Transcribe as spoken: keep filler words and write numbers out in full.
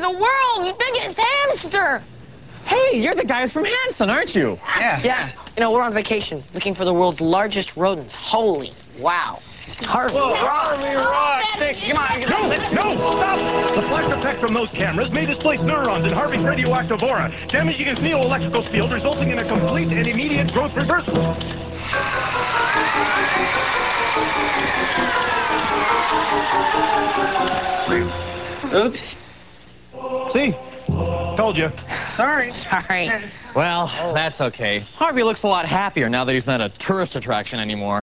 the world's biggest hamster. Hey, you're the guys from Hanson, aren't you? Yeah. Yeah. You know, we're on vacation looking for the world's largest rodents. Holy wow. Harvey Whoa, Rock. Harvey Rock. Stick, come on. No, no, stop! The flash effect from those cameras may displace neurons in Harvey's radioactive aura, damaging his neo-electrical field, resulting in a complete and immediate growth reversal. Oops. See? Told you. Sorry. Sorry. Well, that's okay. Harvey looks a lot happier now that he's not a tourist attraction anymore.